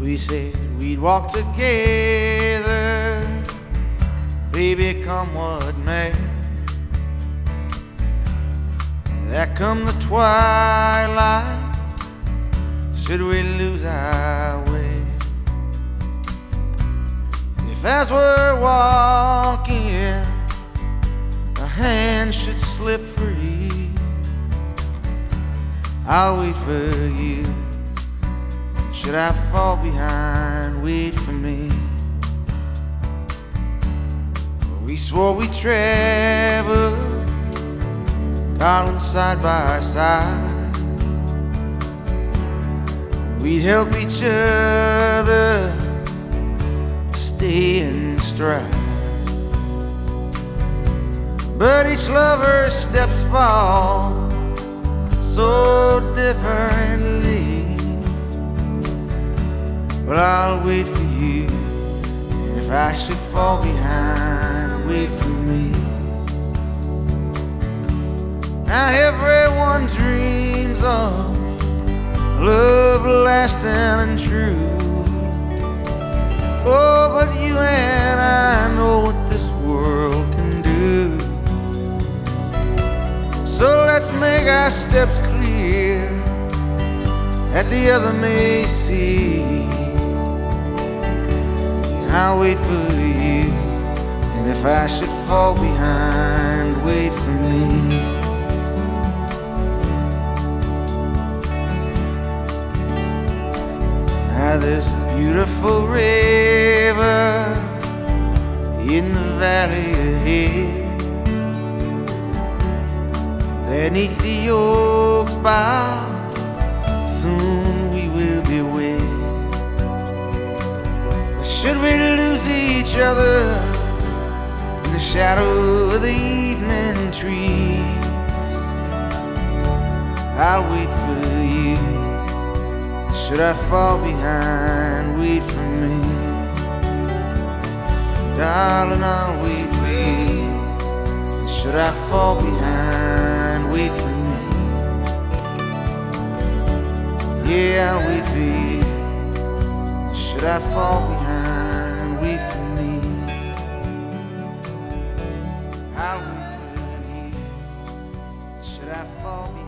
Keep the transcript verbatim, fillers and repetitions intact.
We said we'd walk together, baby, come what may. There come the twilight, should we lose our way. If as we're walking a hand should slip free, I'll wait for you. Should I fall behind, wait for me. We swore we'd travel, darling, side by side. We'd help each other stay in stride. But each lover's steps fall so differently. But I'll wait for you, and if I should fall behind, wait for me. Now everyone dreams of love lasting and true. Oh, but you and I know what this world can do. So let's make our steps clear that the other may see. And I'll wait for you, and if I should fall behind, wait for me. Now there's a beautiful river in the valley ahead. Beneath the oaks bough, soon we will be wed. Should we lose each other in the shadow of the evening trees, I'll wait for you. Should I fall behind, wait for me. Darling, I'll wait for you. Should I fall behind, wait for me. Yeah, I'll wait for you. Should I fall behind, wait for me. I'll wait for you. Should I fall behind.